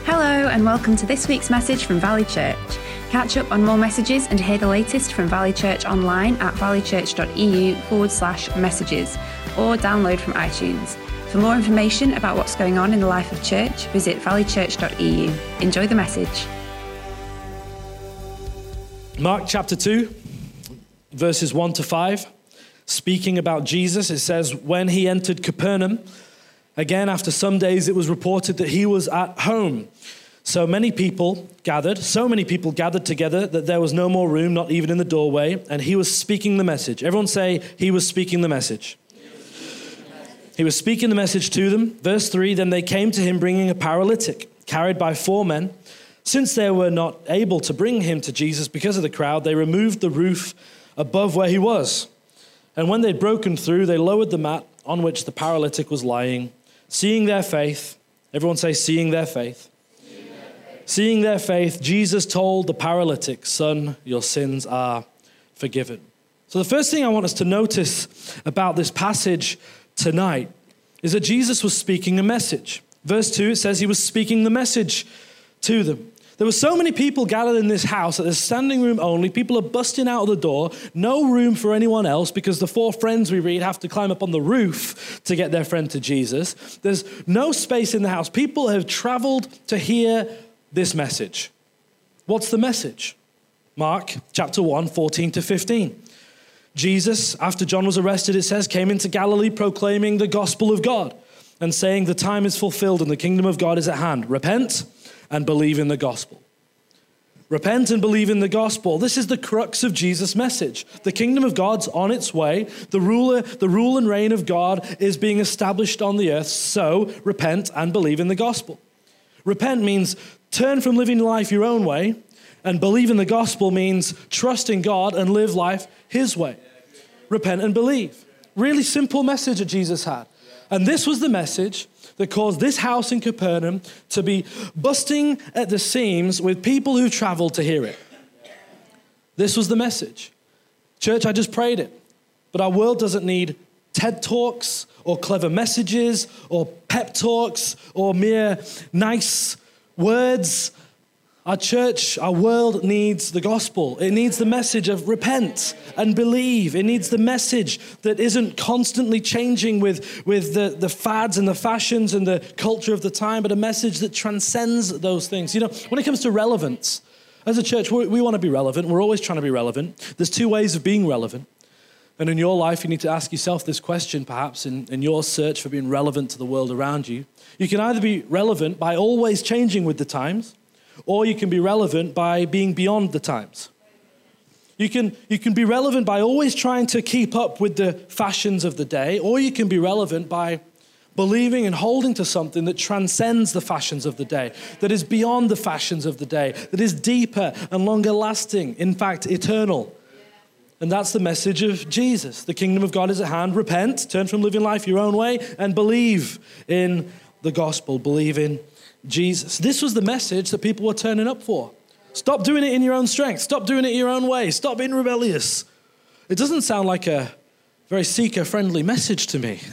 Hello and welcome to this week's message from Valley Church. Catch up on more messages and hear the latest from Valley Church online at valleychurch.eu/messages or download from iTunes. For more information about what's going on in the life of church, visit valleychurch.eu. Enjoy the message. Mark chapter 2, verses 1 to 5, speaking about Jesus, it says, when he entered Capernaum, again after some days it was reported that he was at home. So many people gathered together that there was no more room, not even in the doorway, and he was speaking the message. Everyone say, he was speaking the message. He was speaking the message to them. Verse 3, then they came to him bringing a paralytic, carried by 4 men. Since they were not able to bring him to Jesus because of the crowd, they removed the roof above where he was. And when they'd broken through, they lowered the mat on which the paralytic was lying. Seeing their faith, everyone say, seeing their faith. Seeing their faith, Jesus told the paralytic, son, your sins are forgiven. So the first thing I want us to notice about this passage tonight is that Jesus was speaking a message. Verse 2, it says he was speaking the message to them. There were so many people gathered in this house that there's standing room only. People are busting out of the door. No room for anyone else because the 4 friends we read have to climb up on the roof to get their friend to Jesus. There's no space in the house. People have traveled to hear this message. What's the message? Mark chapter 1, 14 to 15. Jesus, after John was arrested, it says, came into Galilee proclaiming the gospel of God and saying the time is fulfilled and the kingdom of God is at hand. Repent and believe in the gospel. Repent and believe in the gospel. This is the crux of Jesus' message. The kingdom of God's on its way. The rule and reign of God is being established on the earth. So repent and believe in the gospel. Repent means turn from living life your own way, and believe in the gospel means trust in God and live life his way. Repent and believe. Really simple message that Jesus had. And this was the message that caused this house in Capernaum to be busting at the seams with people who traveled to hear it. This was the message. Church, I just prayed it. But our world doesn't need TED Talks or clever messages or pep talks or mere nice words. Our church, our world needs the gospel. It needs the message of repent and believe. It needs the message that isn't constantly changing with the fads and the fashions and the culture of the time, but a message that transcends those things. You know, when it comes to relevance, as a church, we want to be relevant. We're always trying to be relevant. There's 2 ways of being relevant. And in your life, you need to ask yourself this question, perhaps, in your search for being relevant to the world around you. You can either be relevant by always changing with the times, or you can be relevant by being beyond the times. You can be relevant by always trying to keep up with the fashions of the day, or you can be relevant by believing and holding to something that transcends the fashions of the day, that is beyond the fashions of the day, that is deeper and longer lasting, in fact, eternal. And that's the message of Jesus. The kingdom of God is at hand. Repent, turn from living life your own way, and believe in the gospel, believe in Jesus. This was the message that people were turning up for. Stop doing it in your own strength. Stop doing it your own way. Stop being rebellious. It doesn't sound like a very seeker-friendly message to me.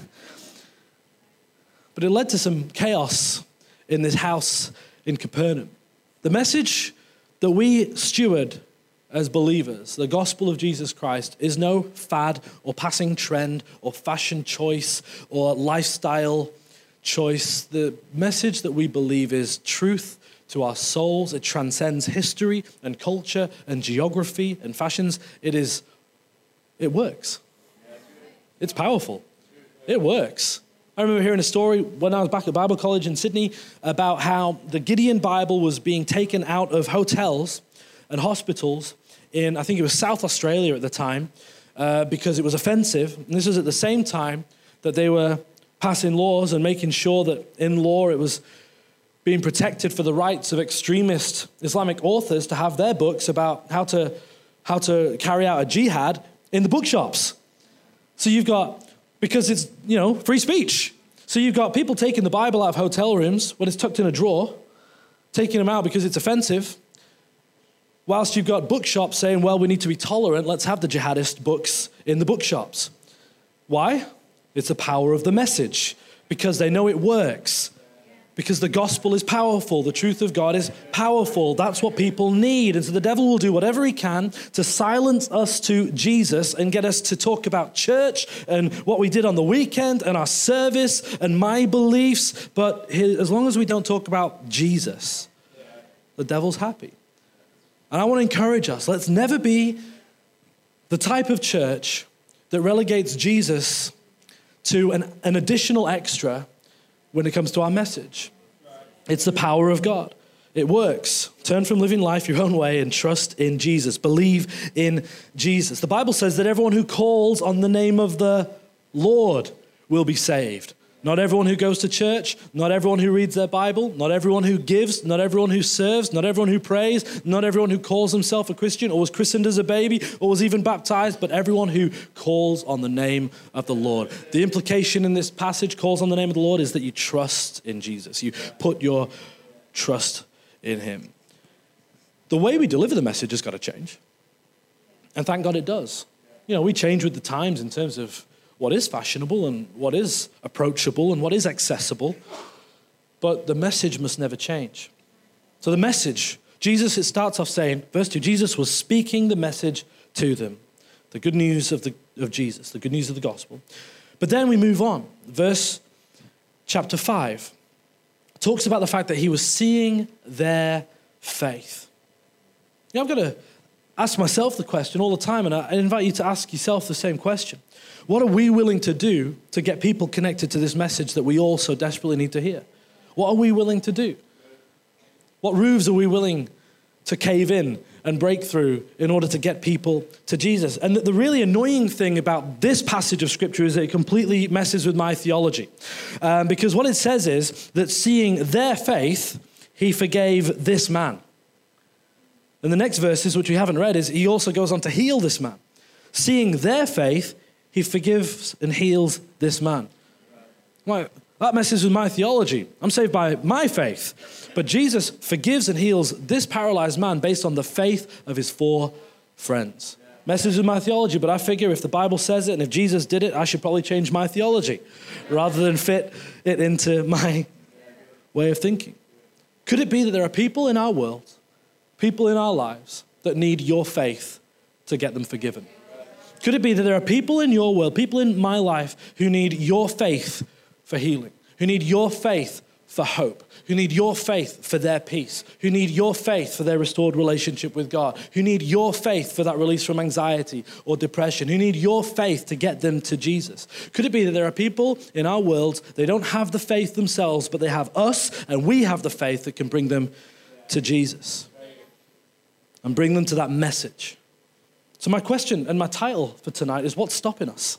But it led to some chaos in this house in Capernaum. The message that we steward as believers, the gospel of Jesus Christ, is no fad or passing trend or fashion choice or lifestyle choice. The message that we believe is truth to our souls. It transcends history and culture and geography and fashions. It works. It's powerful. It works. I remember hearing a story when I was back at Bible College in Sydney about how the Gideon Bible was being taken out of hotels and hospitals in, I think it was South Australia at the time, because it was offensive. And this was at the same time that they were passing laws and making sure that in law it was being protected for the rights of extremist Islamic authors to have their books about how to carry out a jihad in the bookshops. So you've got, because it's, free speech. So you've got people taking the Bible out of hotel rooms when it's tucked in a drawer, taking them out because it's offensive, whilst you've got bookshops saying, well, we need to be tolerant, let's have the jihadist books in the bookshops. Why? It's the power of the message, because they know it works. Because the gospel is powerful. The truth of God is powerful. That's what people need. And so the devil will do whatever he can to silence us to Jesus and get us to talk about church and what we did on the weekend and our service and my beliefs. But as long as we don't talk about Jesus, the devil's happy. And I want to encourage us, let's never be the type of church that relegates Jesus to an additional extra when it comes to our message. It's the power of God. It works. Turn from living life your own way and trust in Jesus. Believe in Jesus. The Bible says that everyone who calls on the name of the Lord will be saved. Not everyone who goes to church, not everyone who reads their Bible, not everyone who gives, not everyone who serves, not everyone who prays, not everyone who calls himself a Christian or was christened as a baby or was even baptized, but everyone who calls on the name of the Lord. The implication in this passage, calls on the name of the Lord, is that you trust in Jesus. You put your trust in him. The way we deliver the message has got to change. And thank God it does. You know, we change with the times in terms of what is fashionable and what is approachable and what is accessible. But the message must never change. So the message, Jesus, it starts off saying, verse 2, Jesus was speaking the message to them. The good news of Jesus, the good news of the gospel. But then we move on. Chapter 5 talks about the fact that he was seeing their faith. You know, I've got to ask myself the question all the time, and I invite you to ask yourself the same question. What are we willing to do to get people connected to this message that we all so desperately need to hear? What are we willing to do? What roofs are we willing to cave in and break through in order to get people to Jesus? And the really annoying thing about this passage of Scripture is that it completely messes with my theology. Because what it says is that seeing their faith, he forgave this man. And the next verses, which we haven't read, is he also goes on to heal this man. Seeing their faith, he forgives and heals this man. Well, that messes with my theology. I'm saved by my faith. But Jesus forgives and heals this paralyzed man based on the faith of his 4 friends. Messes with my theology, but I figure if the Bible says it and if Jesus did it, I should probably change my theology rather than fit it into my way of thinking. Could it be that there are people in our world, people in our lives that need your faith to get them forgiven? Could it be that there are people in your world, people in my life, who need your faith for healing, who need your faith for hope, who need your faith for their peace, who need your faith for their restored relationship with God, who need your faith for that release from anxiety or depression, who need your faith to get them to Jesus? Could it be that there are people in our world, they don't have the faith themselves, but they have us, and we have the faith that can bring them to Jesus and bring them to that message? So my question and my title for tonight is, what's stopping us?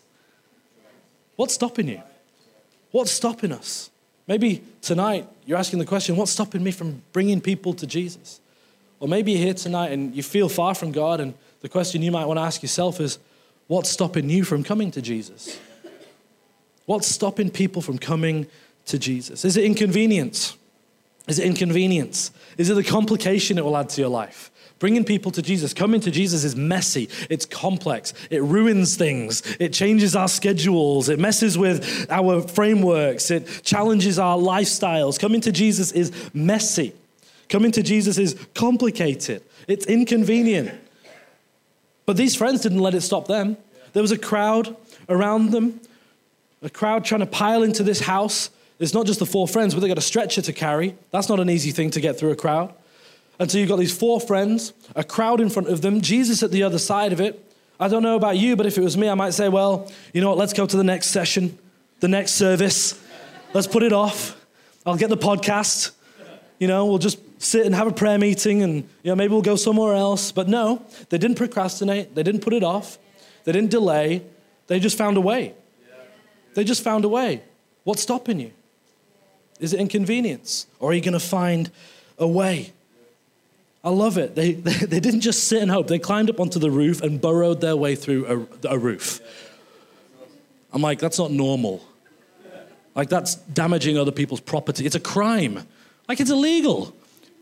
What's stopping you? What's stopping us? Maybe tonight you're asking the question, what's stopping me from bringing people to Jesus? Or maybe you're here tonight and you feel far from God, and the question you might want to ask yourself is, what's stopping you from coming to Jesus? What's stopping people from coming to Jesus? Is it inconvenience? Is it inconvenience? Is it the complication it will add to your life? Bringing people to Jesus, coming to Jesus is messy, it's complex, it ruins things, it changes our schedules, it messes with our frameworks, it challenges our lifestyles. Coming to Jesus is messy. Coming to Jesus is complicated. It's inconvenient. But these friends didn't let it stop them. There was a crowd around them, a crowd trying to pile into this house. It's not just the 4 friends, but they got a stretcher to carry. That's not an easy thing to get through a crowd. And so you've got these 4 friends, a crowd in front of them, Jesus at the other side of it. I don't know about you, but if it was me, I might say, well, you know what, let's go to the next session, the next service. Let's put it off. I'll get the podcast. You know, we'll just sit and have a prayer meeting and, you know, maybe we'll go somewhere else. But no, they didn't procrastinate. They didn't put it off. They didn't delay. They just found a way. They just found a way. What's stopping you? Is it inconvenience? Or are you going to find a way? I love it. They didn't just sit and hope. They climbed up onto the roof and burrowed their way through a roof. I'm like, that's not normal. Like, that's damaging other people's property. It's a crime. Like, it's illegal.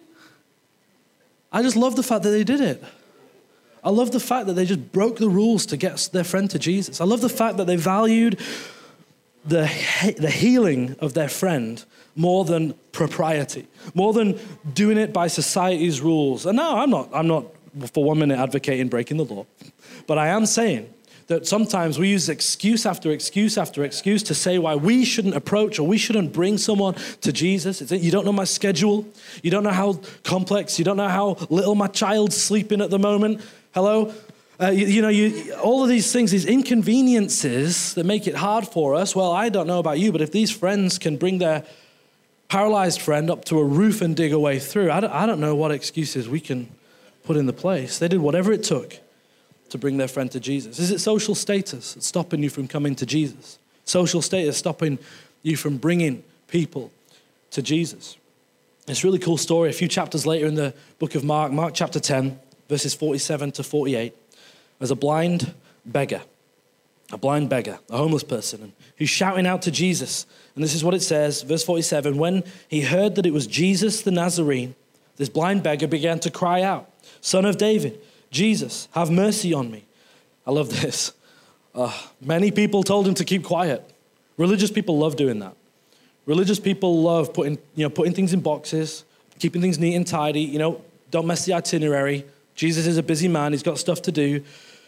I just love the fact that they did it. I love the fact that they just broke the rules to get their friend to Jesus. I love the fact that they valued the healing of their friend more than propriety, more than doing it by society's rules. And no, I'm not for 1 minute advocating breaking the law, but I am saying that sometimes we use excuse after excuse after excuse to say why we shouldn't approach or we shouldn't bring someone to Jesus. You don't know my schedule. You don't know how complex. You don't know how little my child's sleeping at the moment. Hello? All of these things, these inconveniences that make it hard for us. Well, I don't know about you, but if these friends can bring their paralyzed friend up to a roof and dig a way through, I don't know what excuses we can put in the place. They did whatever it took to bring their friend to Jesus. Is it social status that's stopping you from coming to Jesus? Social status stopping you from bringing people to Jesus? It's a really cool story. A few chapters later in the book of Mark chapter 10, verses 47 to 48, there's a blind beggar, a homeless person, and he's shouting out to Jesus. And this is what it says, verse 47, when he heard that it was Jesus the Nazarene, this blind beggar began to cry out, "Son of David, Jesus, have mercy on me." I love this. Many people told him to keep quiet. Religious people love doing that. Religious people love putting things in boxes, keeping things neat and tidy. Don't mess the itinerary. Jesus is a busy man. He's got stuff to do.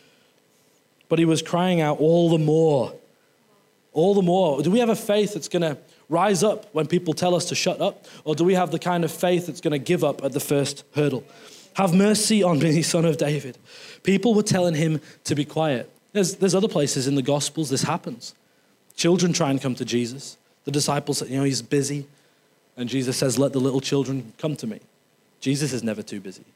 But he was crying out all the more. All the more. Do we have a faith that's going to rise up when people tell us to shut up? Or do we have the kind of faith that's going to give up at the first hurdle? Have mercy on me, Son of David. People were telling him to be quiet. There's other places in the Gospels this happens. Children try and come to Jesus. The disciples say, he's busy. And Jesus says, let the little children come to me. Jesus is never too busy.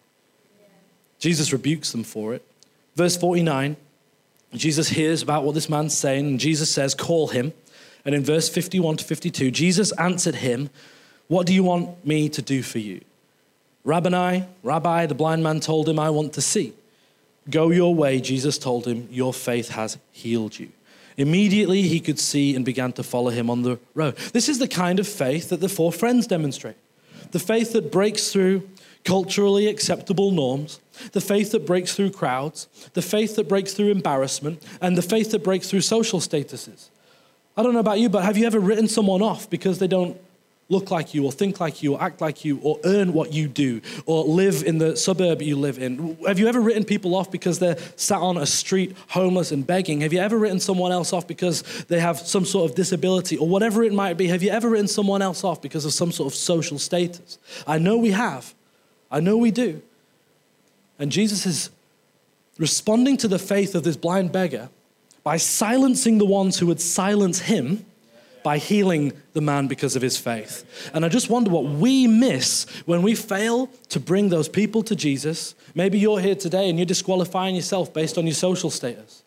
Jesus rebukes them for it. Verse 49, Jesus hears about what this man's saying, and Jesus says, call him. And in verse 51 to 52, Jesus answered him, what do you want me to do for you? Rabbi, the blind man told him, I want to see. Go your way, Jesus told him, your faith has healed you. Immediately he could see and began to follow him on the road. This is the kind of faith that the four friends demonstrate. The faith that breaks through culturally acceptable norms, the faith that breaks through crowds, the faith that breaks through embarrassment, and the faith that breaks through social statuses. I don't know about you, but have you ever written someone off because they don't look like you or think like you or act like you or earn what you do or live in the suburb you live in? Have you ever written people off because they're sat on a street homeless and begging? Have you ever written someone else off because they have some sort of disability or whatever it might be? Have you ever written someone else off because of some sort of social status? I know we have. I know we do. And Jesus is responding to the faith of this blind beggar by silencing the ones who would silence him by healing the man because of his faith. And I just wonder what we miss when we fail to bring those people to Jesus. Maybe you're here today and you're disqualifying yourself based on your social status.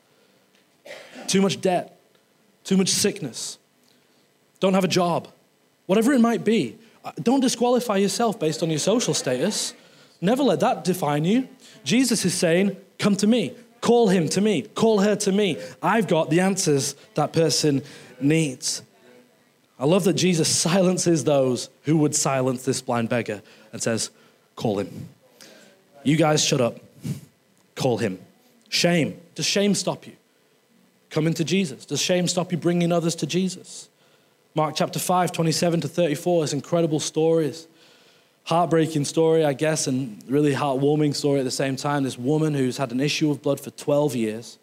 Too much debt, too much sickness, don't have a job, whatever it might be. Don't disqualify yourself based on your social status. Never let that define you. Jesus is saying, come to me, call him to me, call her to me. I've got the answers that person needs. I love that Jesus silences those who would silence this blind beggar and says, call him. You guys shut up. Call him. Shame. Does shame stop you coming to Jesus? Does shame stop you bringing others to Jesus? Mark chapter 5, 27 to 34 is incredible stories. Heartbreaking story, I guess, and really heartwarming story at the same time. This woman who's had an issue of blood for 12 years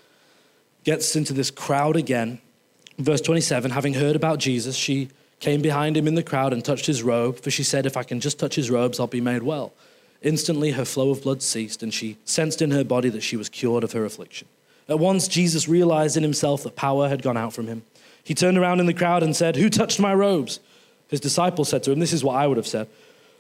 gets into this crowd again. Verse 27, having heard about Jesus, she came behind him in the crowd and touched his robe, for she said, if I can just touch his robes, I'll be made well. Instantly, her flow of blood ceased, and she sensed in her body that she was cured of her affliction. At once, Jesus realized in himself that power had gone out from him. He turned around in the crowd and said, who touched my robes? His disciples said to him, this is what I would have said.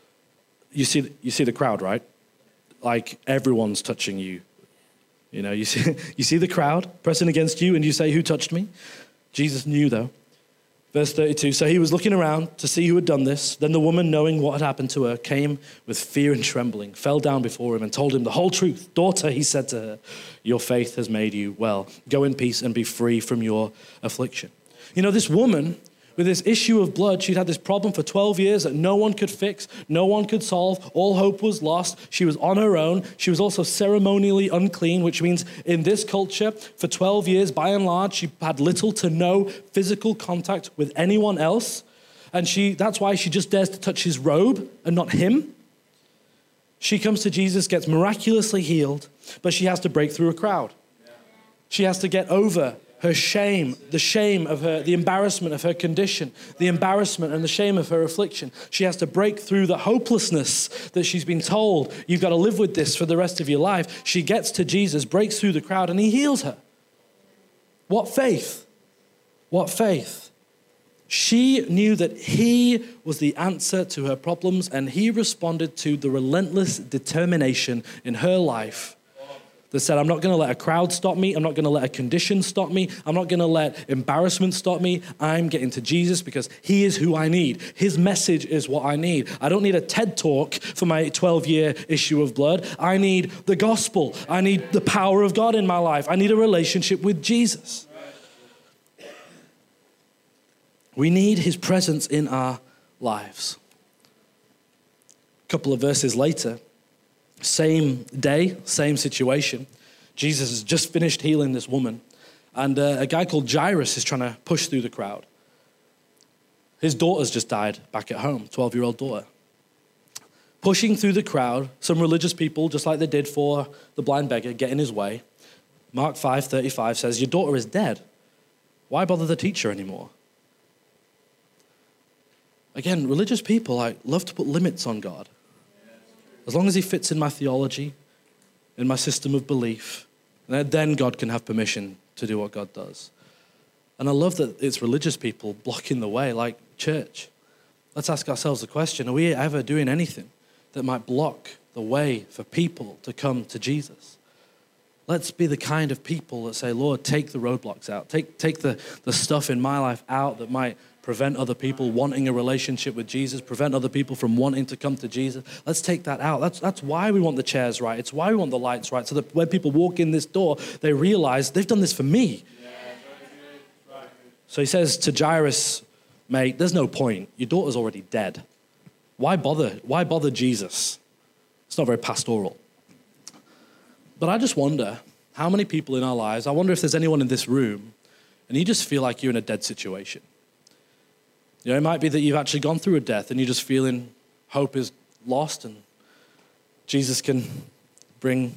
You see the crowd, right? Like everyone's touching you. You see the crowd pressing against you and you say, who touched me? Jesus knew though. Verse 32, so he was looking around to see who had done this. Then the woman, knowing what had happened to her, came with fear and trembling, fell down before him and told him the whole truth. Daughter, he said to her, your faith has made you well. Go in peace and be free from your affliction. This woman with this issue of blood, she'd had this problem for 12 years that no one could fix, no one could solve. All hope was lost. She was on her own. She was also ceremonially unclean, which means in this culture, for 12 years, by and large, she had little to no physical contact with anyone else. And that's why she just dares to touch his robe and not him. She comes to Jesus, gets miraculously healed, but she has to break through a crowd. She has to get over her shame, the shame of her, the embarrassment of her condition, the embarrassment and the shame of her affliction. She has to break through the hopelessness that she's been told, you've got to live with this for the rest of your life. She gets to Jesus, breaks through the crowd, and he heals her. What faith? What faith? She knew that he was the answer to her problems, and he responded to the relentless determination in her life that said, I'm not going to let a crowd stop me. I'm not going to let a condition stop me. I'm not going to let embarrassment stop me. I'm getting to Jesus because he is who I need. His message is what I need. I don't need a TED talk for my 12-year issue of blood. I need the gospel. I need the power of God in my life. I need a relationship with Jesus. We need his presence in our lives. A couple of verses later, same day, same situation. Jesus has just finished healing this woman. And a guy called Jairus is trying to push through the crowd. His daughter's just died back at home, 12-year-old daughter. Pushing through the crowd, some religious people, just like they did for the blind beggar, get in his way. Mark 5:35 says, your daughter is dead. Why bother the teacher anymore? Again, religious people love to put limits on God. As long as he fits in my theology, in my system of belief, then God can have permission to do what God does. And I love that it's religious people blocking the way, like church. Let's ask ourselves the question, are we ever doing anything that might block the way for people to come to Jesus? Let's be the kind of people that say, Lord, take the roadblocks out. Take the stuff in my life out that might prevent other people wanting a relationship with Jesus, prevent other people from wanting to come to Jesus. Let's take that out. That's why we want the chairs right. It's why we want the lights right, so that when people walk in this door, they realize they've done this for me. So he says to Jairus, mate, there's no point. Your daughter's already dead. Why bother? Why bother Jesus? It's not very pastoral. But I just wonder how many people in our lives, I wonder if there's anyone in this room and you just feel like you're in a dead situation. You know, it might be that you've actually gone through a death and you're just feeling hope is lost and Jesus can bring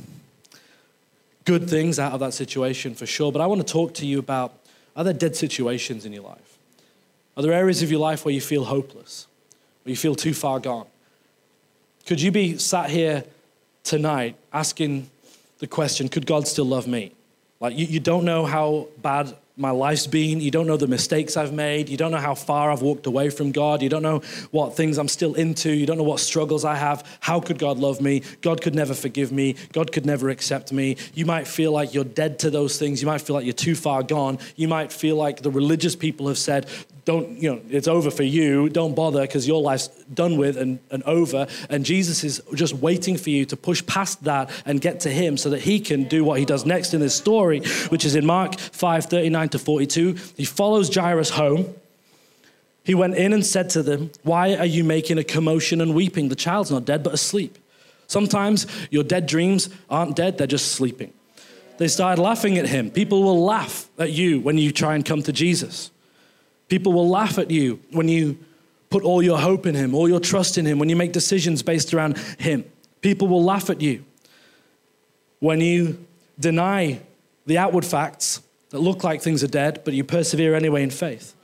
good things out of that situation for sure. But I want to talk to you about, are there dead situations in your life? Are there areas of your life where you feel hopeless, where you feel too far gone? Could you be sat here tonight asking the question, could God still love me? Like you don't know how bad my life's been. You don't know the mistakes I've made. You don't know how far I've walked away from God. You don't know what things I'm still into. You don't know what struggles I have. How could God love me? God could never forgive me. God could never accept me. You might feel like you're dead to those things. You might feel like you're too far gone. You might feel like the religious people have said, it's over for you. Don't bother because your life's done with and over. And Jesus is just waiting for you to push past that and get to him so that he can do what he does next in this story, which is in Mark 5:39-42. He follows Jairus home. He went in and said to them, why are you making a commotion and weeping? The child's not dead, but asleep. Sometimes your dead dreams aren't dead, they're just sleeping. They started laughing at him. People will laugh at you when you try and come to Jesus. People will laugh at you when you put all your hope in him, all your trust in him, when you make decisions based around him. People will laugh at you when you deny the outward facts that look like things are dead, but you persevere anyway in faith.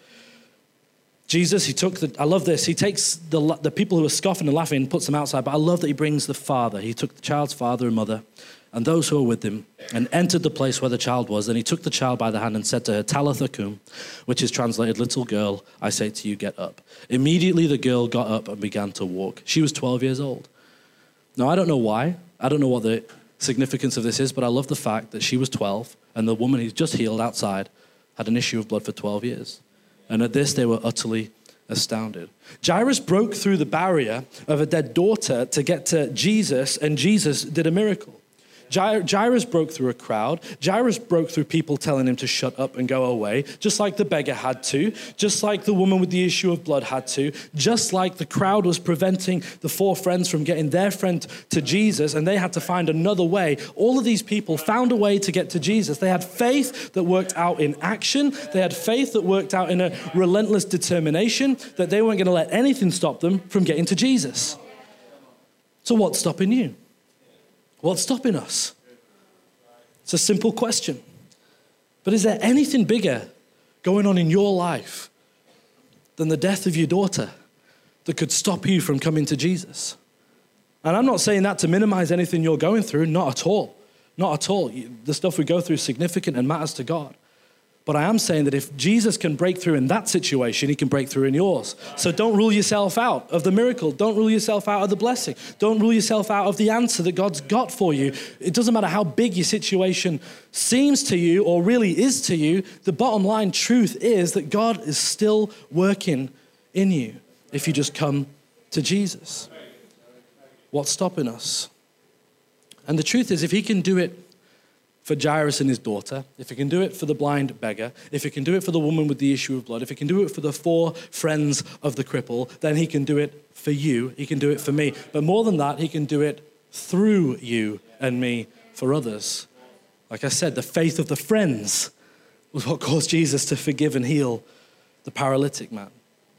Jesus, I love this. He takes the people who are scoffing and laughing and puts them outside, but I love that he brings the father. He took the child's father and mother and those who were with him and entered the place where the child was. Then he took the child by the hand and said to her, Talitha cum, which is translated, little girl, I say to you, get up. Immediately the girl got up and began to walk. She was 12 years old. Now, I don't know why. I don't know what the significance of this is, but I love the fact that she was 12 and the woman he's just healed outside had an issue of blood for 12 years. And at this, they were utterly astounded. Jairus broke through the barrier of a dead daughter to get to Jesus, and Jesus did a miracle. Jairus broke through a crowd. Jairus broke through people telling him to shut up and go away, just like the beggar had to, just like the woman with the issue of blood had to, just like the crowd was preventing the four friends from getting their friend to Jesus, and they had to find another way. All of these people found a way to get to Jesus. They had faith that worked out in action. They had faith that worked out in a relentless determination that they weren't going to let anything stop them from getting to Jesus. So what's stopping you? What's stopping us? It's a simple question. But is there anything bigger going on in your life than the death of your daughter that could stop you from coming to Jesus? And I'm not saying that to minimize anything you're going through, not at all. Not at all. The stuff we go through is significant and matters to God. But I am saying that if Jesus can break through in that situation, he can break through in yours. So don't rule yourself out of the miracle. Don't rule yourself out of the blessing. Don't rule yourself out of the answer that God's got for you. It doesn't matter how big your situation seems to you or really is to you. The bottom line truth is that God is still working in you if you just come to Jesus. What's stopping us? And the truth is, if he can do it for Jairus and his daughter, if he can do it for the blind beggar, if he can do it for the woman with the issue of blood, if he can do it for the four friends of the cripple, then he can do it for you. He can do it for me. But more than that, he can do it through you and me for others. Like I said, the faith of the friends was what caused Jesus to forgive and heal the paralytic man.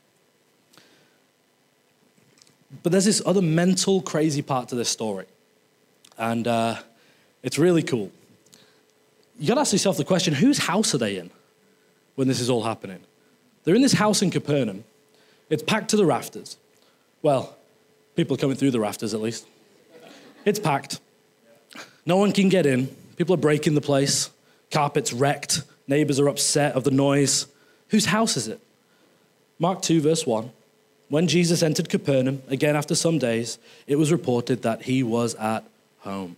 But there's this other mental crazy part to this story. And it's really cool. You got to ask yourself the question, whose house are they in when this is all happening? They're in this house in Capernaum. It's packed to the rafters. Well, people are coming through the rafters at least. It's packed. No one can get in. People are breaking the place. Carpet's wrecked. Neighbors are upset of the noise. Whose house is it? Mark 2, verse 1. When Jesus entered Capernaum, again after some days, it was reported that he was at home.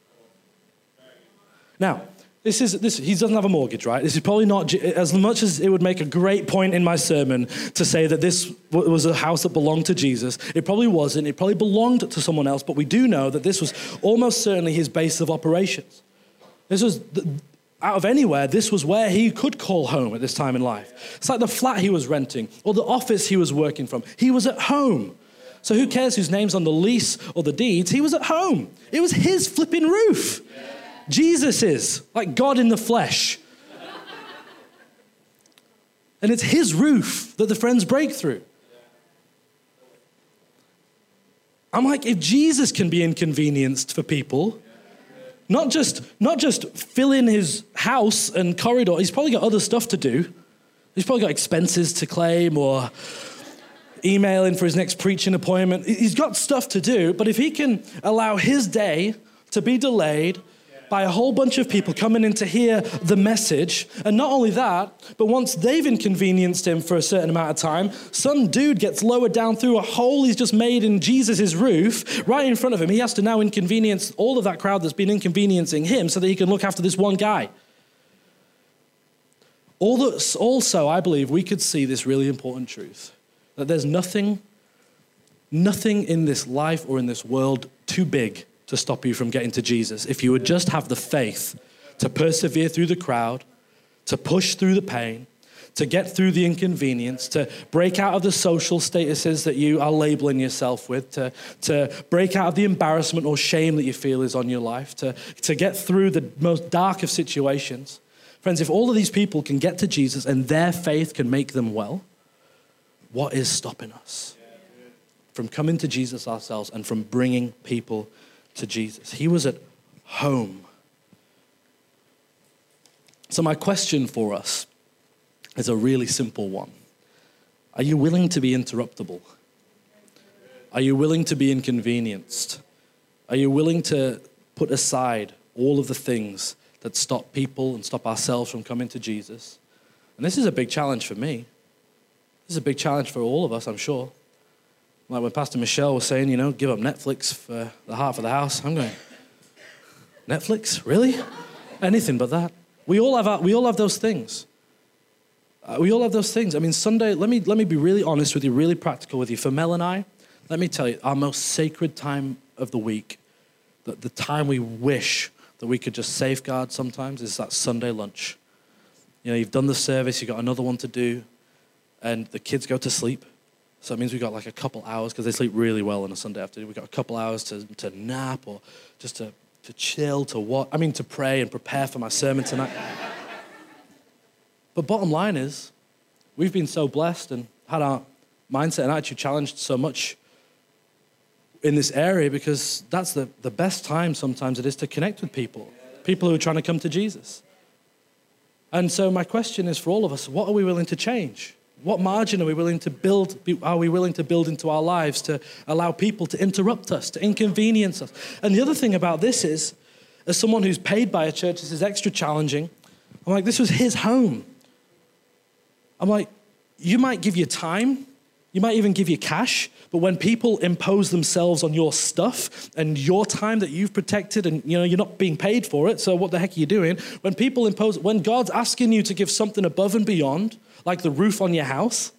Now, he doesn't have a mortgage, right? This is probably not, as much as it would make a great point in my sermon to say that this was a house that belonged to Jesus, it probably wasn't. It probably belonged to someone else, but we do know that this was almost certainly his base of operations. This was, out of anywhere, this was where he could call home at this time in life. It's like the flat he was renting or the office he was working from. He was at home. So who cares whose name's on the lease or the deeds? He was at home. It was his flipping roof. Jesus is, like God in the flesh. And it's his roof that the friends break through. I'm like, if Jesus can be inconvenienced for people, not just fill in his house and corridor, he's probably got other stuff to do. He's probably got expenses to claim or emailing for his next preaching appointment. He's got stuff to do, but if he can allow his day to be delayed by a whole bunch of people coming in to hear the message. And not only that, but once they've inconvenienced him for a certain amount of time, some dude gets lowered down through a hole he's just made in Jesus' roof right in front of him. He has to now inconvenience all of that crowd that's been inconveniencing him so that he can look after this one guy. Also, I believe we could see this really important truth, that there's nothing in this life or in this world too big to stop you from getting to Jesus. If you would just have the faith to persevere through the crowd, to push through the pain, to get through the inconvenience, to break out of the social statuses that you are labeling yourself with, to break out of the embarrassment or shame that you feel is on your life, to get through the most dark of situations. Friends, if all of these people can get to Jesus and their faith can make them well, what is stopping us from coming to Jesus ourselves and from bringing people to Jesus? He was at home. So my question for us is a really simple one. Are you willing to be interruptible? Are you willing to be inconvenienced? Are you willing to put aside all of the things that stop people and stop ourselves from coming to Jesus? And this is a big challenge for me. This is a big challenge for all of us, I'm sure. Like when Pastor Michelle was saying, give up Netflix for the half of the house. I'm going, Netflix? Really? Anything but that. We all have those things. We all have those things. I mean, Sunday, let me be really honest with you, really practical with you. For Mel and I, let me tell you, our most sacred time of the week, the time we wish that we could just safeguard sometimes is that Sunday lunch. You know, you've done the service, you've got another one to do, and the kids go to sleep. So it means we've got like a couple hours, because they sleep really well on a Sunday afternoon. We've got a couple hours to nap, or just to chill, to pray and prepare for my sermon tonight. But bottom line is, we've been so blessed and had our mindset and attitude challenged so much in this area, because that's the best time sometimes it is to connect with people who are trying to come to Jesus. And so my question is for all of us, what are we willing to change? What margin are we willing to build into our lives to allow people to interrupt us, to inconvenience us? And the other thing about this is, as someone who's paid by a church, this is extra challenging. I'm like, this was his home. I'm like, you might give your time, you might even give your cash, but when people impose themselves on your stuff and your time that you've protected, and you're not being paid for it, so what the heck are you doing? When God's asking you to give something above and beyond, like the roof on your house,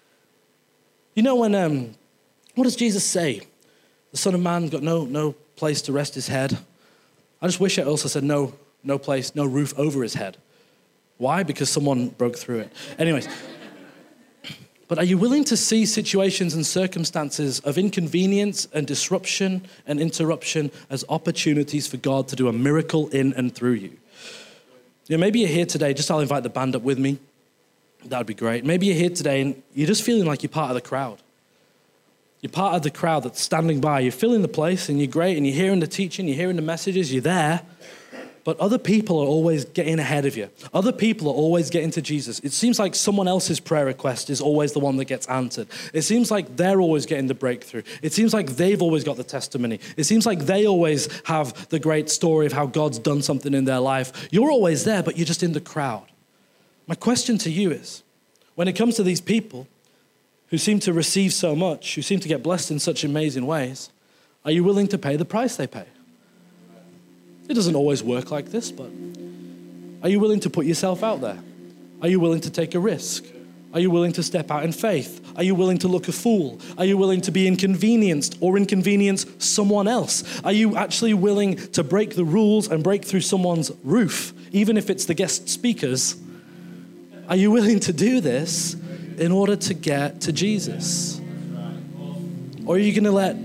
what does Jesus say? The Son of Man got no place to rest his head. I just wish it also said no place, no roof over his head. Why? Because someone broke through it. Anyways. But are you willing to see situations and circumstances of inconvenience and disruption and interruption as opportunities for God to do a miracle in and through you? Maybe you're here today, I'll invite the band up with me. That would be great. Maybe you're here today and you're just feeling like you're part of the crowd. You're part of the crowd that's standing by. You're filling the place and you're great and you're hearing the teaching, you're hearing the messages, you're there. But other people are always getting ahead of you. Other people are always getting to Jesus. It seems like someone else's prayer request is always the one that gets answered. It seems like they're always getting the breakthrough. It seems like they've always got the testimony. It seems like they always have the great story of how God's done something in their life. You're always there, but you're just in the crowd. My question to you is, when it comes to these people who seem to receive so much, who seem to get blessed in such amazing ways, are you willing to pay the price they pay? It doesn't always work like this, but are you willing to put yourself out there? Are you willing to take a risk? Are you willing to step out in faith? Are you willing to look a fool? Are you willing to be inconvenienced or inconvenience someone else? Are you actually willing to break the rules and break through someone's roof, even if it's the guest speakers? Are you willing to do this in order to get to Jesus? Or are you going to let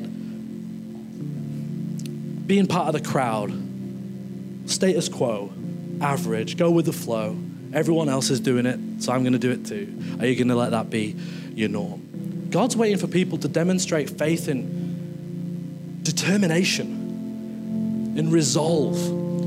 being part of the crowd, status quo, average, go with the flow, everyone else is doing it, so I'm going to do it too? Are you going to let that be your norm? God's waiting for people to demonstrate faith in determination, in resolve,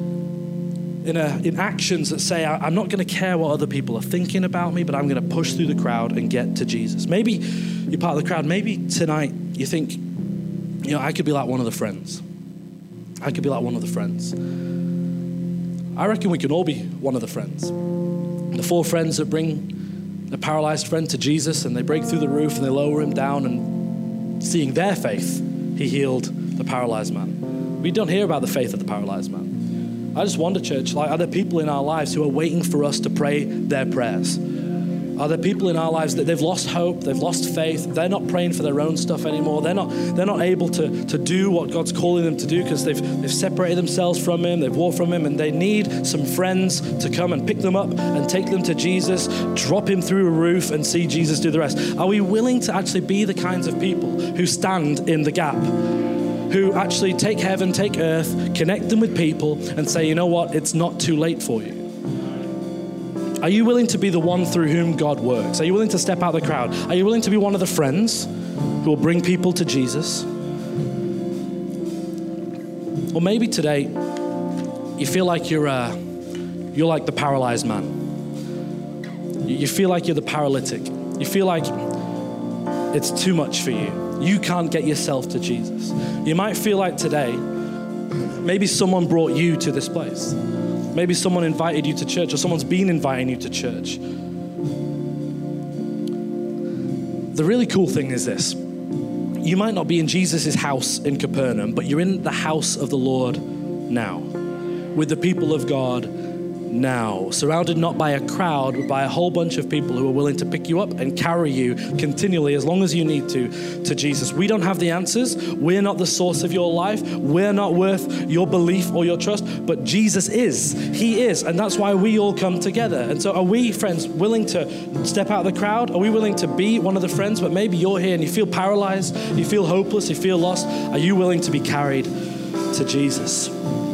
in actions that say, I'm not going to care what other people are thinking about me, but I'm going to push through the crowd and get to Jesus. Maybe you're part of the crowd. Maybe tonight you think, I could be like one of the friends. I could be like one of the friends. I reckon we can all be one of the friends. The 4 friends that bring the paralyzed friend to Jesus, and they break through the roof and they lower him down, and seeing their faith, he healed the paralyzed man. We don't hear about the faith of the paralyzed man. I just wonder, church, are there people in our lives who are waiting for us to pray their prayers? Are there people in our lives that they've lost hope, they've lost faith, they're not praying for their own stuff anymore, they're not able to do what God's calling them to do because they've separated themselves from him, they've walked from him, and they need some friends to come and pick them up and take them to Jesus, drop him through a roof and see Jesus do the rest? Are we willing to actually be the kinds of people who stand in the gap, who actually take heaven, take earth, connect them with people and say, you know what, it's not too late for you? Are you willing to be the one through whom God works? Are you willing to step out of the crowd? Are you willing to be one of the friends who will bring people to Jesus? Or maybe today, you feel like you're like the paralyzed man. You feel like you're the paralytic. You feel like it's too much for you. You can't get yourself to Jesus. You might feel like today, maybe someone brought you to this place. Maybe someone invited you to church, or someone's been inviting you to church. The really cool thing is this. You might not be in Jesus' house in Capernaum, but you're in the house of the Lord now, with the people of God now. Surrounded not by a crowd, but by a whole bunch of people who are willing to pick you up and carry you continually as long as you need to Jesus. We don't have the answers. We're not the source of your life. We're not worth your belief or your trust, but Jesus is. He is, and that's why we all come together. And so are we, friends, willing to step out of the crowd? Are we willing to be one of the friends, but maybe you're here and you feel paralyzed, you feel hopeless, you feel lost? Are you willing to be carried to Jesus?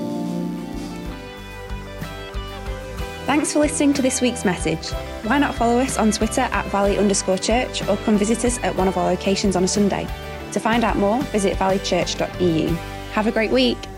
Thanks for listening to this week's message. Why not follow us on Twitter at valley_church, or come visit us at one of our locations on a Sunday. To find out more, visit valleychurch.eu. Have a great week.